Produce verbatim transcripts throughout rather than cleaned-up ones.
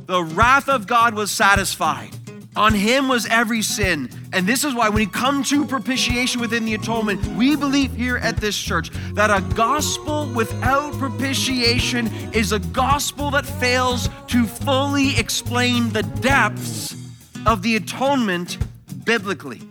the wrath of God was satisfied. On him was every sin. And this is why when you come to propitiation within the atonement, we believe here at this church that a gospel without propitiation is a gospel that fails to fully explain the depths of the atonement biblically.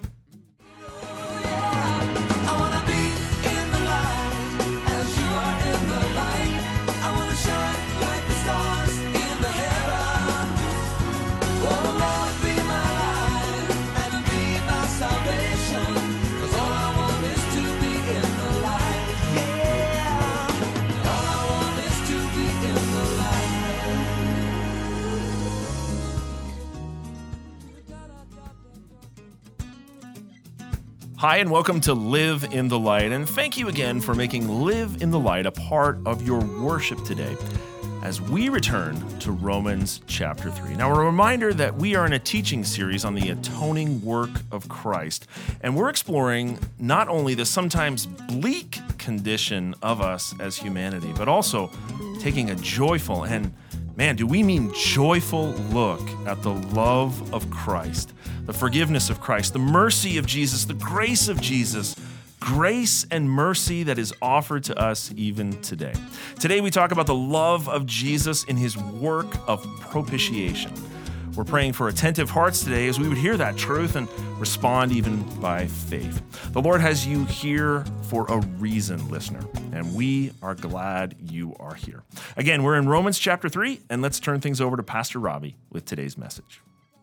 Hi, and welcome to Live in the Light, and thank you again for making Live in the Light a part of your worship today as we return to Romans chapter three. Now, a reminder that we are in a teaching series on the atoning work of Christ, and we're exploring not only the sometimes bleak condition of us as humanity, but also taking a joyful, and man, do we mean joyful look at the love of Christ, the forgiveness of Christ, the mercy of Jesus, the grace of Jesus, grace and mercy that is offered to us even today. Today we talk about the love of Jesus in his work of propitiation. We're praying for attentive hearts today as we would hear that truth and respond even by faith. The Lord has you here for a reason, listener, and we are glad you are here. Again, we're in Romans chapter three, and let's turn things over to Pastor Robbie with today's message.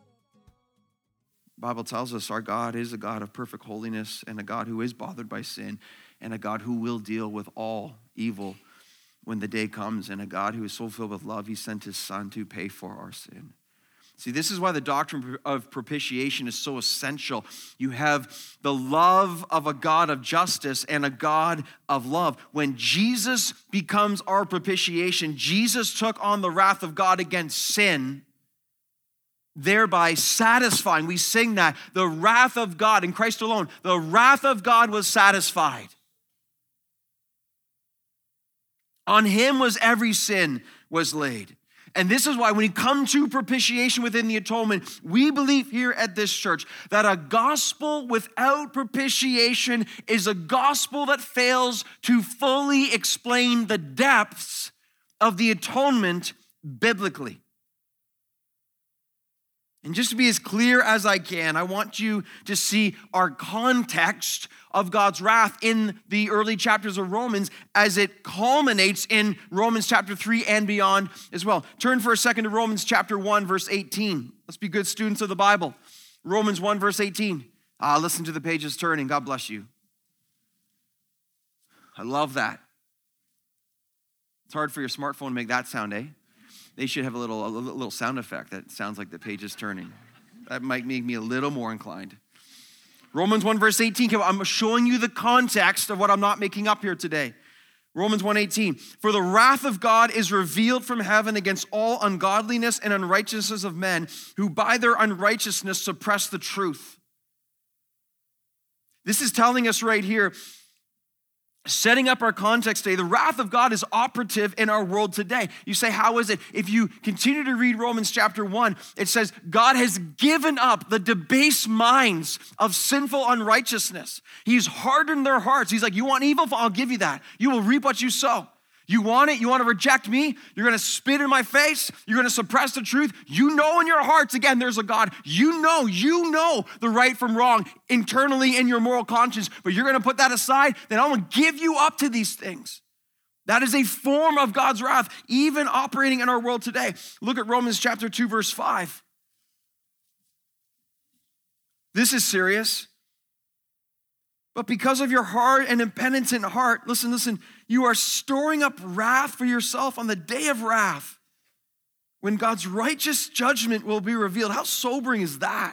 The Bible tells us our God is a God of perfect holiness and a God who is bothered by sin and a God who will deal with all evil when the day comes, and a God who is so filled with love, he sent his son to pay for our sin. See, this is why the doctrine of propitiation is so essential. You have the love of a God of justice and a God of love. When Jesus becomes our propitiation, Jesus took on the wrath of God against sin, thereby satisfying. We sing that, the wrath of God in Christ alone, the wrath of God was satisfied. On him was every sin was laid. And this is why when you come to propitiation within the atonement, we believe here at this church that a gospel without propitiation is a gospel that fails to fully explain the depths of the atonement biblically. And just to be as clear as I can, I want you to see our context of God's wrath in the early chapters of Romans as it culminates in Romans chapter three and beyond as well. Turn for a second to Romans chapter one, verse eighteen. Let's be good students of the Bible. Romans one, verse eighteen. Ah, listen to the pages turning. God bless you. I love that. It's hard for your smartphone to make that sound, eh? They should have a little, a little sound effect that sounds like the page is turning. That might make me a little more inclined. Romans one, verse eighteen. I'm showing you the context of what I'm not making up here today. Romans one eighteen. For the wrath of God is revealed from heaven against all ungodliness and unrighteousness of men who by their unrighteousness suppress the truth. This is telling us right here, setting up our context today, the wrath of God is operative in our world today. You say, how is it? If you continue to read Romans chapter one, it says, God has given up the debased minds of sinful unrighteousness. He's hardened their hearts. He's like, you want evil? I'll give you that. You will reap what you sow. You want it? You want to reject me? You're going to spit in my face? You're going to suppress the truth? You know in your hearts, again, there's a God. You know, you know the right from wrong internally in your moral conscience, but you're going to put that aside? Then I'm going to give you up to these things. That is a form of God's wrath, even operating in our world today. Look at Romans chapter two, verse five. This is serious. But because of your hard and impenitent heart, listen, listen, you are storing up wrath for yourself on the day of wrath when God's righteous judgment will be revealed. How sobering is that?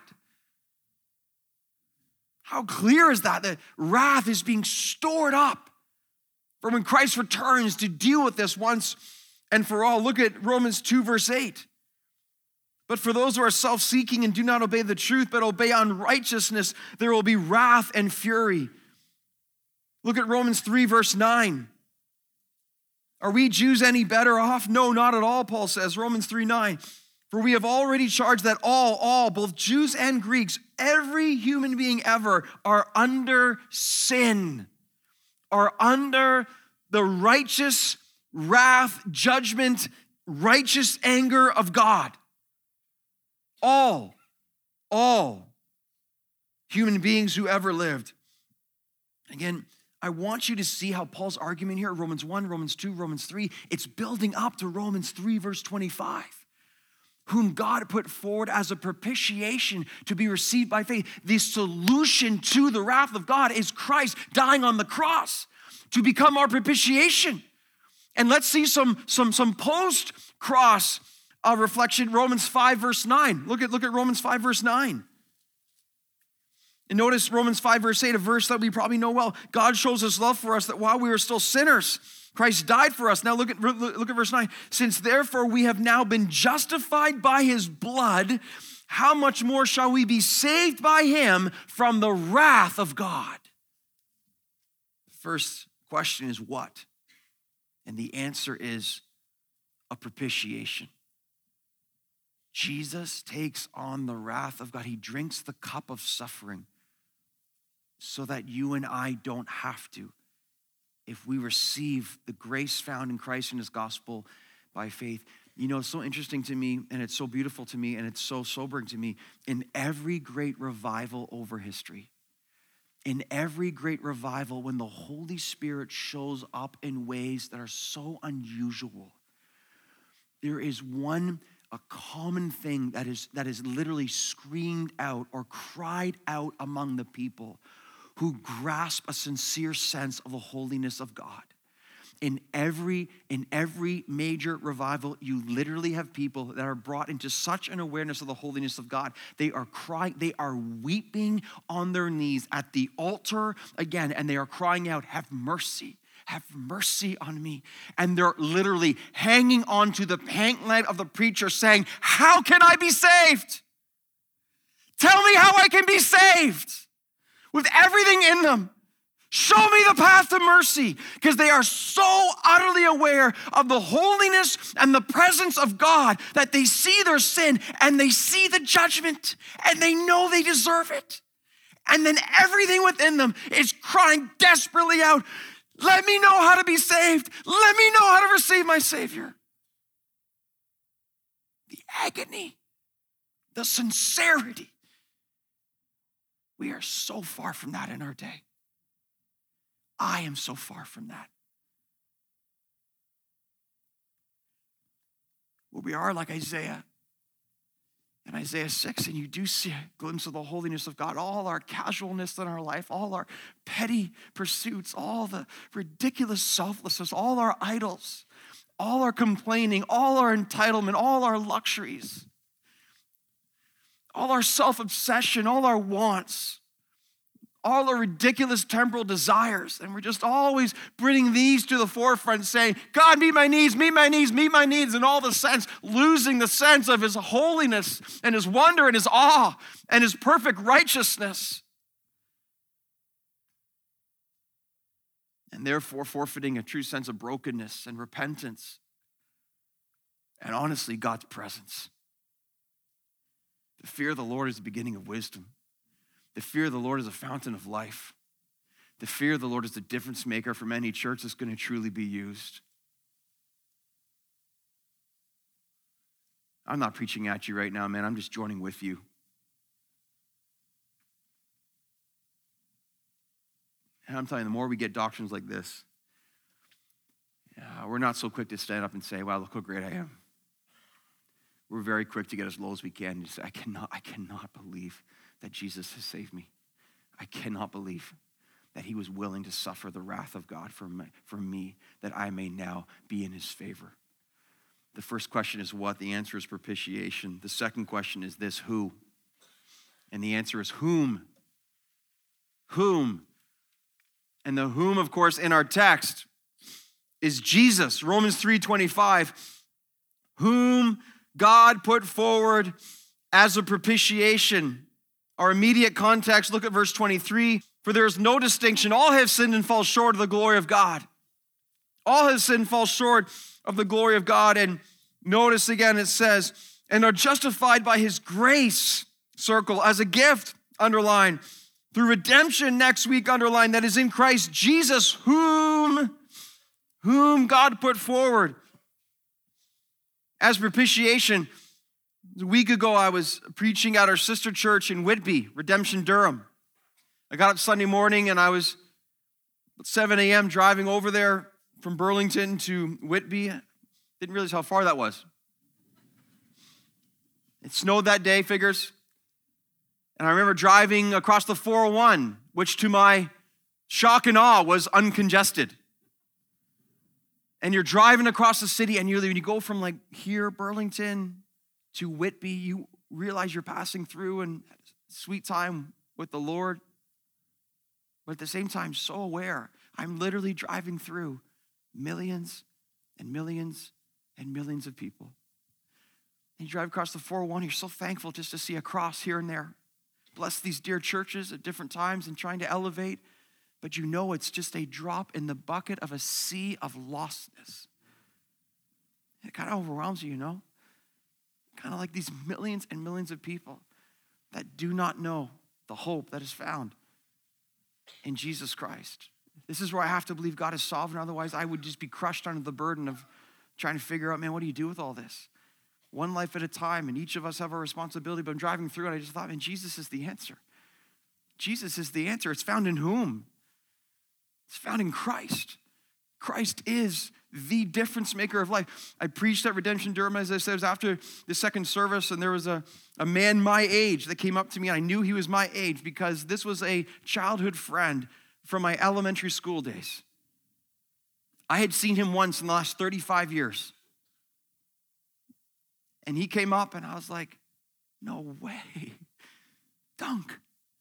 How clear is that? That wrath is being stored up for when Christ returns to deal with this once and for all. Look at Romans two, verse eight. But for those who are self-seeking and do not obey the truth, but obey unrighteousness, there will be wrath and fury. Look at Romans three, verse nine. Are we Jews any better off? No, not at all, Paul says. Romans three, nine. For we have already charged that all, all, both Jews and Greeks, every human being ever are under sin, are under the righteous wrath, judgment, righteous anger of God. All, all human beings who ever lived. Again, I want you to see how Paul's argument here, Romans one, Romans two, Romans three, it's building up to Romans three, verse twenty-five. Whom God put forward as a propitiation to be received by faith. The solution to the wrath of God is Christ dying on the cross to become our propitiation. And let's see some, some, some post-cross uh, reflection, Romans five, verse nine. Look at, look at Romans five, verse nine. And notice Romans five, verse eight, a verse that we probably know well. God shows his love for us that while we were still sinners, Christ died for us. Now look at, look at verse nine. Since therefore we have now been justified by his blood, how much more shall we be saved by him from the wrath of God? The first question is what? And the answer is a propitiation. Jesus takes on the wrath of God. He drinks the cup of suffering so that you and I don't have to. If we receive the grace found in Christ and his gospel by faith. You know, it's so interesting to me, and it's so beautiful to me, and it's so sobering to me. In every great revival over history, in every great revival, when the Holy Spirit shows up in ways that are so unusual, there is one, a common thing that is, that is literally screamed out or cried out among the people who grasp a sincere sense of the holiness of God. In every, in every major revival, you literally have people that are brought into such an awareness of the holiness of God. They are crying, they are weeping on their knees at the altar again, and they are crying out, have mercy, have mercy on me. And they're literally hanging onto the pant leg of the preacher saying, how can I be saved? Tell me how I can be saved. With everything in them. Show me the path to mercy, because they are so utterly aware of the holiness and the presence of God that they see their sin and they see the judgment and they know they deserve it. And then everything within them is crying desperately out, let me know how to be saved. Let me know how to receive my Savior. The agony, the sincerity. We are so far from that in our day. I am so far from that. Well, we are like Isaiah in Isaiah six, and you do see a glimpse of the holiness of God. All our casualness in our life, all our petty pursuits, all the ridiculous selflessness, all our idols, all our complaining, all our entitlement, all our luxuries, all our self-obsession, all our wants, all our ridiculous temporal desires. And we're just always bringing these to the forefront saying, God, meet my needs, meet my needs, meet my needs, in all the sense, losing the sense of his holiness and his wonder and his awe and his perfect righteousness. And therefore forfeiting a true sense of brokenness and repentance. And honestly, God's presence. The fear of the Lord is the beginning of wisdom. The fear of the Lord is a fountain of life. The fear of the Lord is the difference maker from any church that's going to truly be used. I'm not preaching at you right now, man. I'm just joining with you. And I'm telling you, the more we get doctrines like this, yeah, we're not so quick to stand up and say, wow, look how great I am. We're very quick to get as low as we can and say, I cannot, I cannot believe that Jesus has saved me. I cannot believe that he was willing to suffer the wrath of God for me, for me, that I may now be in his favor. The first question is what? The answer is propitiation. The second question is this, who? And the answer is whom? Whom? And the whom, of course, in our text is Jesus. Romans three twenty-five, whom God put forward as a propitiation. Our immediate context, look at verse twenty-three. For there is no distinction. All have sinned and fall short of the glory of God. All have sinned and fall short of the glory of God. And notice again, it says, and are justified by his grace, circle, as a gift, underline, through redemption next week, underline, that is in Christ Jesus, whom, whom God put forward as propitiation. A week ago, I was preaching at our sister church in Whitby, Redemption Durham. I got up Sunday morning and I was at seven a.m. driving over there from Burlington to Whitby. Didn't realize how far that was. It snowed that day, figures. And I remember driving across the four oh one, which to my shock and awe was uncongested. And you're driving across the city, and you, when you go from like here, Burlington, to Whitby, you realize you're passing through and sweet time with the Lord. But at the same time, so aware, I'm literally driving through millions and millions and millions of people. And you drive across the four oh one, you're so thankful just to see a cross here and there. Bless these dear churches at different times and trying to elevate, but you know it's just a drop in the bucket of a sea of lostness. It kind of overwhelms you, you know? Kind of like these millions and millions of people that do not know the hope that is found in Jesus Christ. This is where I have to believe God is sovereign. Otherwise, I would just be crushed under the burden of trying to figure out, man, what do you do with all this? One life at a time, and each of us have our responsibility. But I'm driving through and I just thought, man, Jesus is the answer. Jesus is the answer. It's found in whom? It's found in Christ. Christ is the difference maker of life. I preached at Redemption Durham, as I said, it was after the second service, and there was a, a man my age that came up to me, and I knew he was my age because this was a childhood friend from my elementary school days. I had seen him once in the last thirty-five years. And he came up, and I was like, no way. Dunk.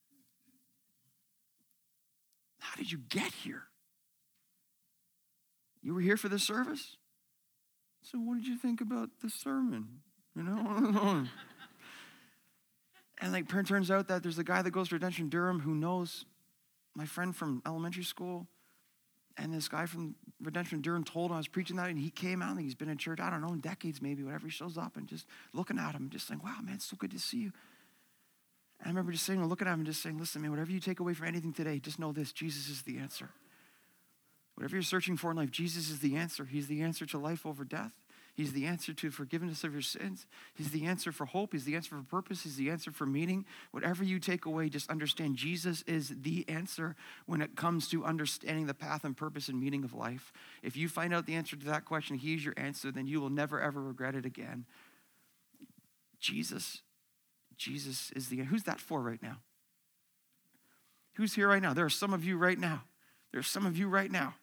How did you get here? You were here for this service? So what did you think about the sermon? You know? And like, it turns out that there's a guy that goes to Redemption Durham who knows my friend from elementary school. And this guy from Redemption Durham told him I was preaching that, and he came out, and he's been in church, I don't know, in decades maybe, whatever. He shows up and just looking at him and just saying, wow, man, it's so good to see you. And I remember just saying, looking at him and just saying, listen, man, whatever you take away from anything today, just know this, Jesus is the answer. Whatever you're searching for in life, Jesus is the answer. He's the answer to life over death. He's the answer to forgiveness of your sins. He's the answer for hope. He's the answer for purpose. He's the answer for meaning. Whatever you take away, just understand Jesus is the answer when it comes to understanding the path and purpose and meaning of life. If you find out the answer to that question, he's your answer, then you will never, ever regret it again. Jesus, Jesus is the, who's that for right now? Who's here right now? There are some of you right now. There are some of you right now.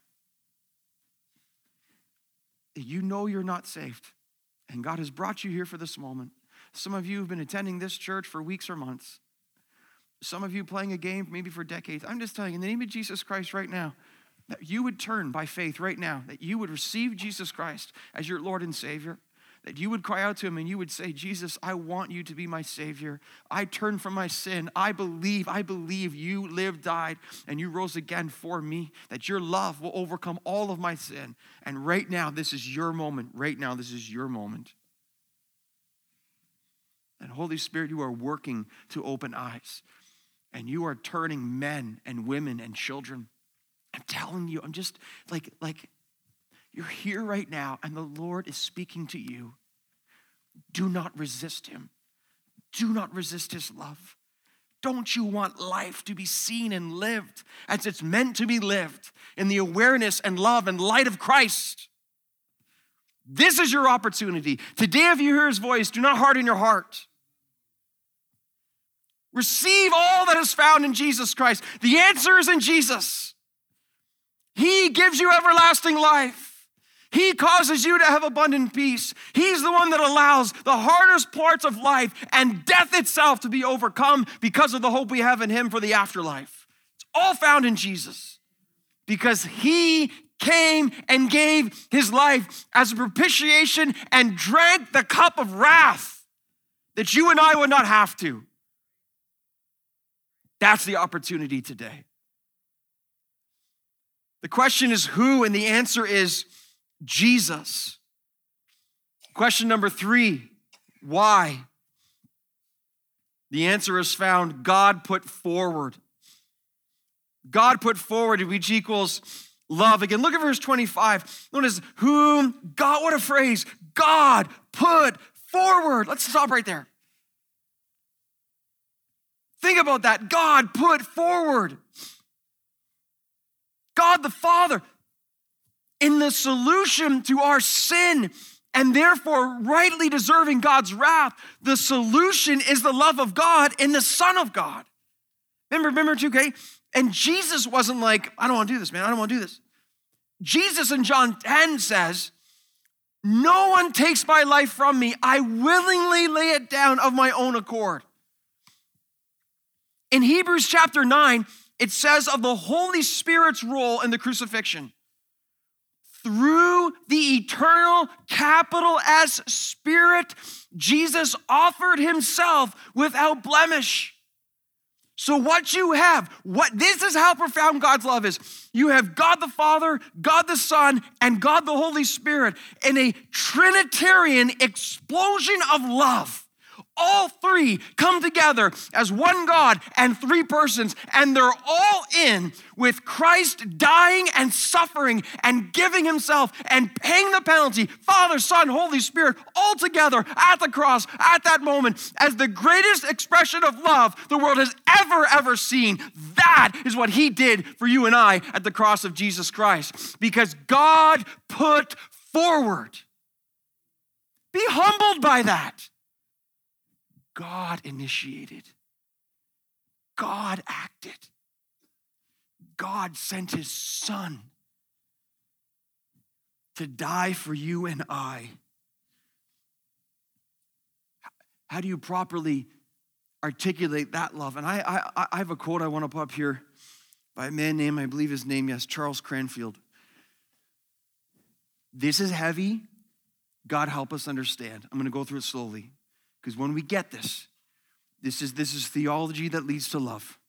You know you're not saved, and God has brought you here for this moment. Some of you have been attending this church for weeks or months. Some of you playing a game maybe for decades. I'm just telling you, in the name of Jesus Christ right now, that you would turn by faith right now, that you would receive Jesus Christ as your Lord and Savior, that you would cry out to him and you would say, Jesus, I want you to be my Savior. I turn from my sin. I believe, I believe you lived, died, and you rose again for me, that your love will overcome all of my sin. And right now, this is your moment. Right now, this is your moment. And Holy Spirit, you are working to open eyes, and you are turning men and women and children. I'm telling you, I'm just like, like, you're here right now, and the Lord is speaking to you. Do not resist him. Do not resist his love. Don't you want life to be seen and lived as it's meant to be lived, in the awareness and love and light of Christ? This is your opportunity. Today, if you hear his voice, do not harden your heart. Receive all that is found in Jesus Christ. The answer is in Jesus. He gives you everlasting life. He causes you to have abundant peace. He's the one that allows the hardest parts of life and death itself to be overcome because of the hope we have in him for the afterlife. It's all found in Jesus because he came and gave his life as a propitiation and drank the cup of wrath that you and I would not have to. That's the opportunity today. The question is who, and the answer is Jesus. Question number three, Why? The answer is found. God put forward. God put forward, which equals love. Again, look at verse twenty-five. Notice whom God, what a phrase. God put forward. Let's stop right there. Think about that. God put forward. God the Father, in the solution to our sin, and therefore rightly deserving God's wrath, the solution is the love of God in the Son of God. Remember, remember too, okay? And Jesus wasn't like, I don't want to do this, man. I don't want to do this. Jesus in John ten says, no one takes my life from me. I willingly lay it down of my own accord. In Hebrews chapter nine, it says of the Holy Spirit's role in the crucifixion. Through the eternal capital S Spirit, Jesus offered himself without blemish. So what you have, what this is how profound God's love is. You have God the Father, God the Son, and God the Holy Spirit in a Trinitarian explosion of love. All three come together as one God and three persons, and they're all in with Christ dying and suffering and giving himself and paying the penalty, Father, Son, Holy Spirit, all together at the cross at that moment as the greatest expression of love the world has ever, ever seen. That is what he did for you and I at the cross of Jesus Christ, because God put forward. Be humbled by that. God initiated. God acted. God sent his Son to die for you and I. How do you properly articulate that love? And I, I, I have a quote I want to put up here by a man named, I believe his name, yes, Charles Cranfield. This is heavy. God help us understand. I'm going to go through it slowly. Because when we get this, this is, this is theology that leads to love.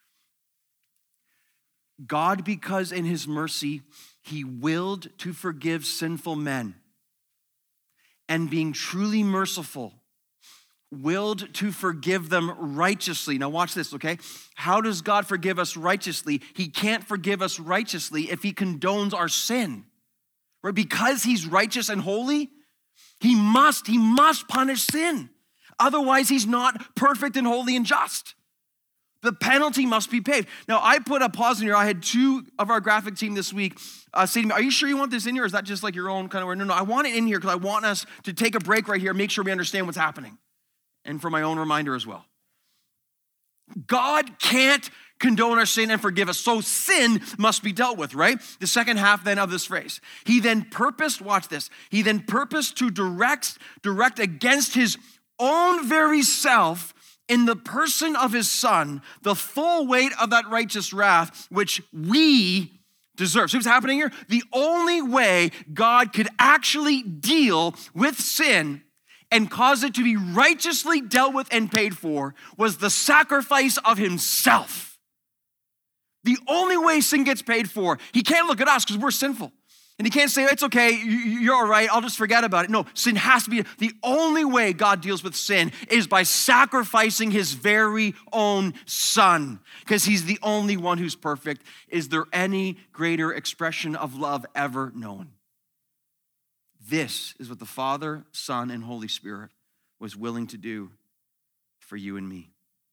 God, because in his mercy, he willed to forgive sinful men, and being truly merciful, willed to forgive them righteously. Now watch this, okay? How does God forgive us righteously? He can't forgive us righteously if he condones our sin, right? Because he's righteous and holy, he must, he must punish sin. Otherwise, he's not perfect and holy and just. The penalty must be paid. Now, I put a pause in here. I had two of our graphic team this week uh, say to me, are you sure you want this in here, or is that just like your own kind of word? No, no, I want it in here because I want us to take a break right here, make sure we understand what's happening. And for my own reminder as well. God can't condone our sin and forgive us, so sin must be dealt with, right? The second half then of this phrase. He then purposed, watch this, he then purposed to direct, direct against his own very self in the person of his Son, the full weight of that righteous wrath, which we deserve. See what's happening here? The only way God could actually deal with sin and cause it to be righteously dealt with and paid for was the sacrifice of himself. The only way sin gets paid for, he can't look at us because we're sinful. And he can't say, it's okay, you're all right, I'll just forget about it. No, sin has to be, the only way God deals with sin is by sacrificing his very own Son, because he's the only one who's perfect. Is there any greater expression of love ever known? This is what the Father, Son, and Holy Spirit was willing to do for you and me.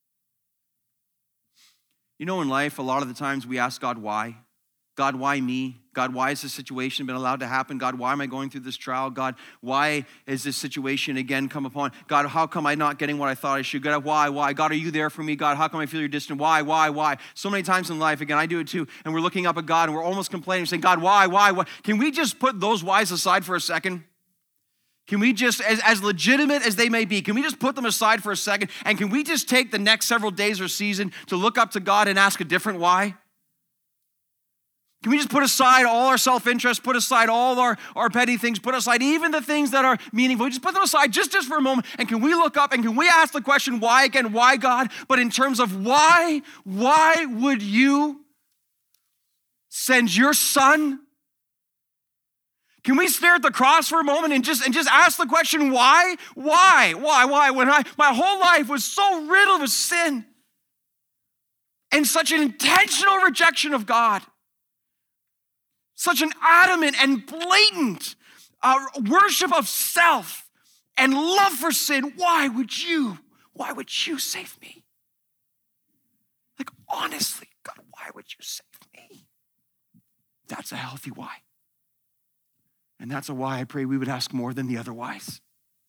You know, in life, a lot of the times we ask God, why? God, why me? God, why has this situation been allowed to happen? God, why am I going through this trial? God, why is this situation again come upon? God, how come I'm not getting what I thought I should? God, why, why? God, are you there for me? God, how come I feel you're distant? Why, why, why? So many times in life, again, I do it too, and we're looking up at God and we're almost complaining, saying, God, why, why, why? Can we just put those whys aside for a second? Can we just, as, as legitimate as they may be, can we just put them aside for a second? And can we just take the next several days or season to look up to God and ask a different why? Can we just put aside all our self-interest, put aside all our, our petty things, put aside even the things that are meaningful, just put them aside just, just for a moment, and can we look up and can we ask the question, why again, why God? But in terms of why, why would you send your Son? Can we stare at the cross for a moment and just and just ask the question, why? Why? Why? Why? When I my whole life was so riddled with sin and such an intentional rejection of God, such an adamant and blatant uh, worship of self and love for sin, why would you, why would you save me? Like, honestly, God, why would you save me? That's a healthy why. And that's a why I pray we would ask more than the other whys.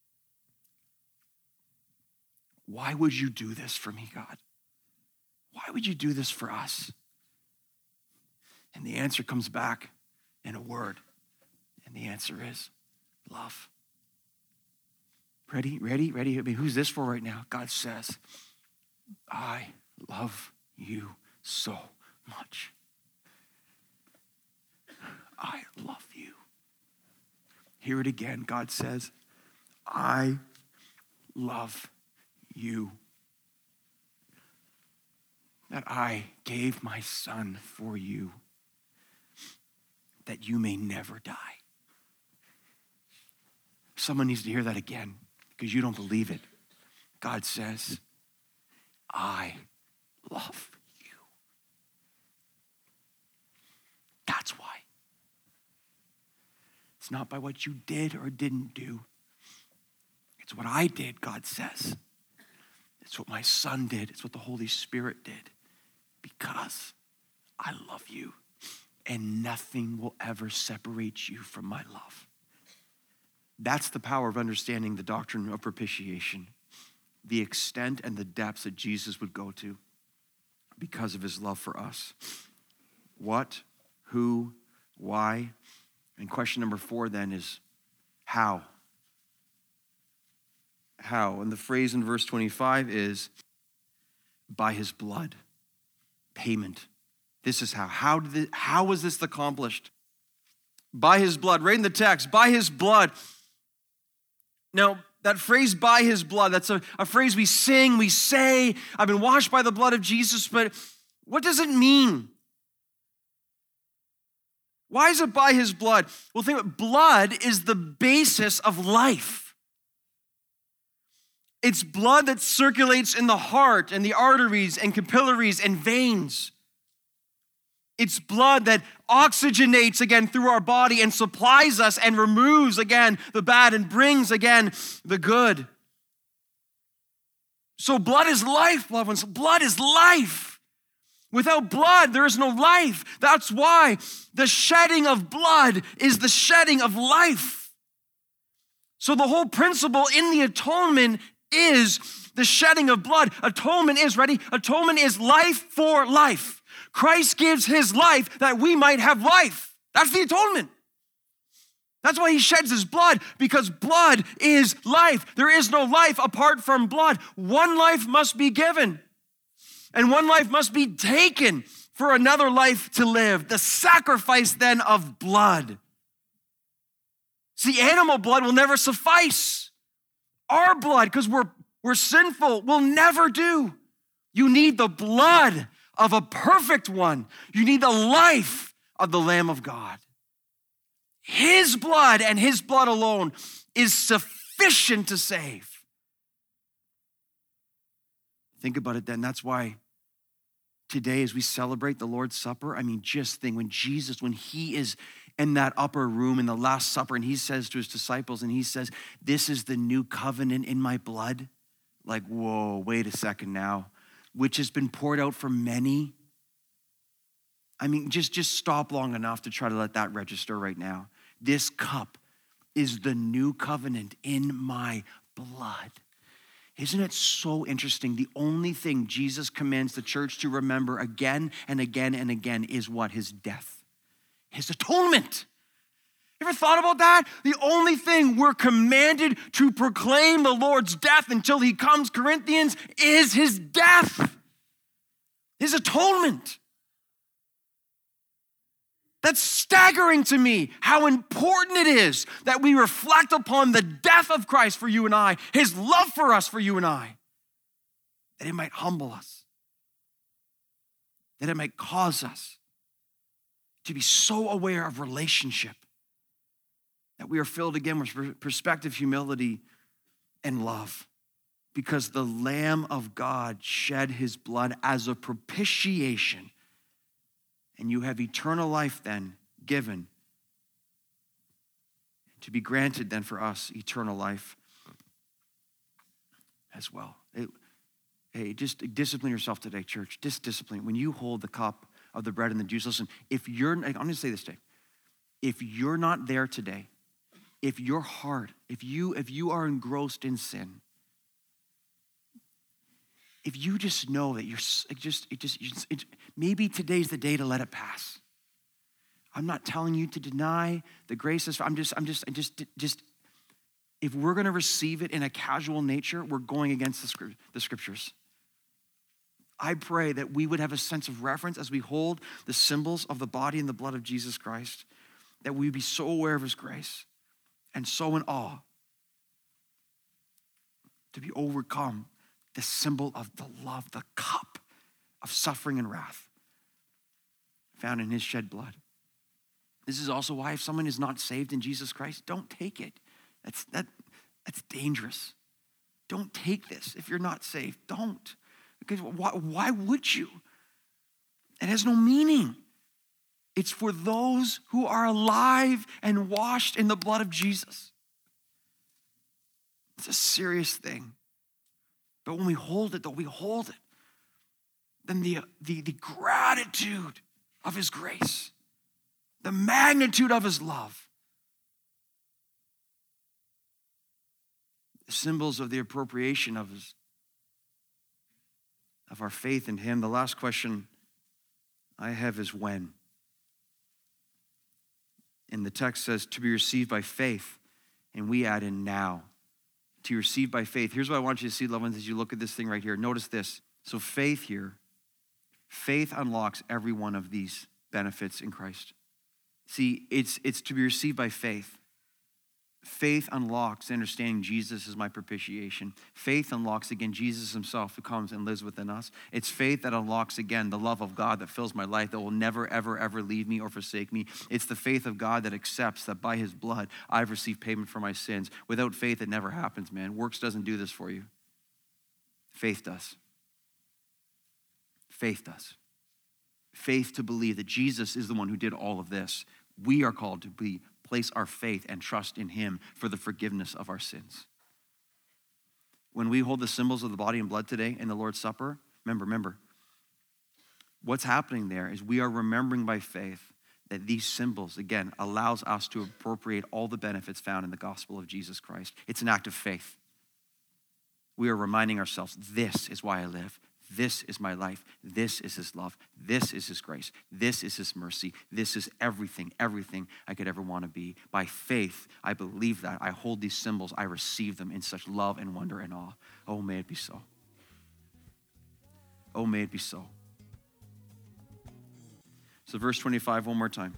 Why would you do this for me, God? Why would you do this for us? And the answer comes back in a word. And the answer is love. Ready? Ready? Ready? I mean, who's this for right now? God says, I love you so much. I love you. Hear it again. God says, I love you. That I gave my son for you, that you may never die. Someone needs to hear that again because you don't believe it. God says, I love you. That's why. It's not by what you did or didn't do. It's what I did, God says. It's what my son did. It's what the Holy Spirit did. Because I love you and nothing will ever separate you from my love. That's the power of understanding the doctrine of propitiation, the extent and the depths that Jesus would go to because of his love for us. What, who, why? And question number four then is how? How? And the phrase in verse twenty-five is by his blood. Payment. This is how. How did this, how was this accomplished? By his blood. Right in the text. By his blood. Now, that phrase, by his blood, that's a, a phrase we sing, we say, I've been washed by the blood of Jesus, but what does it mean? Why is it by his blood? Well, think about it. Blood is the basis of life. It's blood that circulates in the heart and the arteries and capillaries and veins. It's blood that oxygenates again through our body and supplies us and removes again the bad and brings again the good. So blood is life, loved ones. Blood is life. Without blood, there is no life. That's why the shedding of blood is the shedding of life. So the whole principle in the atonement is the shedding of blood. Atonement is, ready? Atonement is life for life. Christ gives his life that we might have life. That's the atonement. That's why he sheds his blood, because blood is life. There is no life apart from blood. One life must be given, and one life must be taken for another life to live. The sacrifice then of blood. See, animal blood will never suffice. Our blood, because we're, we're sinful, will never do. You need the blood of a perfect one. You need the life of the Lamb of God. His blood and his blood alone is sufficient to save. Think about it then. That's why today as we celebrate the Lord's Supper, I mean, just think when Jesus, when he is in that upper room in the Last Supper and he says to his disciples and he says, this is the new covenant in my blood. Like, whoa, wait a second now. Which has been poured out for many. I mean, just, just stop long enough to try to let that register right now. This cup is the new covenant in my blood. Isn't it so interesting? The only thing Jesus commands the church to remember again and again and again is what? His death, his atonement. You ever thought about that? The only thing we're commanded to proclaim the Lord's death until he comes, Corinthians, is his death, his atonement. That's staggering to me, how important it is that we reflect upon the death of Christ for you and I, his love for us for you and I, that it might humble us, that it might cause us to be so aware of relationship That we are filled again with perspective, humility, and love. Because the Lamb of God shed his blood as a propitiation. And you have eternal life then given. To be granted then for us eternal life as well. It, hey, just discipline yourself today, church. Just discipline. When you hold the cup of the bread and the juice, listen, if you're, I'm going to say this today. If you're not there today, if your heart, if you, if you are engrossed in sin, if you just know that you're it just, it just, it, it, maybe today's the day to let it pass. I'm not telling you to deny the graces. I'm just, I'm just, I just, just, if we're going to receive it in a casual nature, we're going against the, script, the scriptures. I pray that we would have a sense of reverence as we hold the symbols of the body and the blood of Jesus Christ, that we would be so aware of his grace and so in awe to be overcome the symbol of the love, the cup of suffering and wrath found in his shed blood. This is also why if someone is not saved in Jesus Christ, don't take it. That's, that, that's dangerous. Don't take this if you're not saved. Don't. Because why, why would you? It has no meaning. It's for those who are alive and washed in the blood of Jesus. It's a serious thing. But when we hold it, though, we hold it, then the, the, the gratitude of his grace, the magnitude of his love, the symbols of the appropriation of his, of our faith in him. The last question I have is when. And the text says to be received by faith, and we add in now. To receive by faith. Here's what I want you to see, loved ones, as you look at this thing right here. Notice this. So faith here, faith unlocks every one of these benefits in Christ. See, it's, it's to be received by faith. Faith unlocks understanding Jesus is my propitiation. Faith unlocks, again, Jesus himself who comes and lives within us. It's faith that unlocks, again, the love of God that fills my life, that will never, ever, ever leave me or forsake me. It's the faith of God that accepts that by his blood, I've received payment for my sins. Without faith, it never happens, man. Works doesn't do this for you. Faith does. Faith does. Faith to believe that Jesus is the one who did all of this. We are called to be place our faith and trust in him for the forgiveness of our sins. When we hold the symbols of the body and blood today in the Lord's Supper, remember, remember, what's happening there is we are remembering by faith that these symbols, again, allows us to appropriate all the benefits found in the gospel of Jesus Christ. It's an act of faith. We are reminding ourselves, this is why I live. This is my life. This is his love. This is his grace. This is his mercy. This is everything, everything I could ever want to be. By faith, I believe that. I hold these symbols. I receive them in such love and wonder and awe. Oh, may it be so. Oh, may it be so. So verse twenty-five, one more time.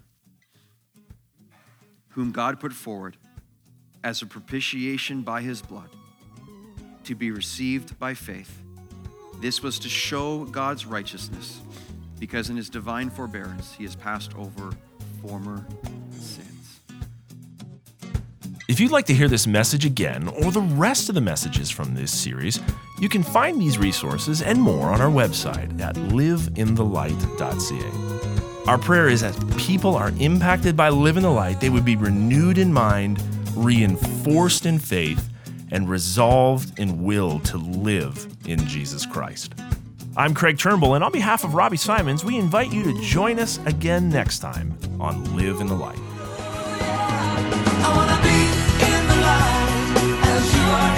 Whom God put forward as a propitiation by his blood to be received by faith. This was to show God's righteousness, because in his divine forbearance, he has passed over former sins. If you'd like to hear this message again, or the rest of the messages from this series, you can find these resources and more on our website at live in the light dot c a. Our prayer is as people are impacted by Live in the Light, they would be renewed in mind, reinforced in faith, and resolved in will to live in Jesus Christ. I'm Craig Turnbull, and on behalf of Robbie Simons, we invite you to join us again next time on Live in the Light. I wanna be in the light as you are.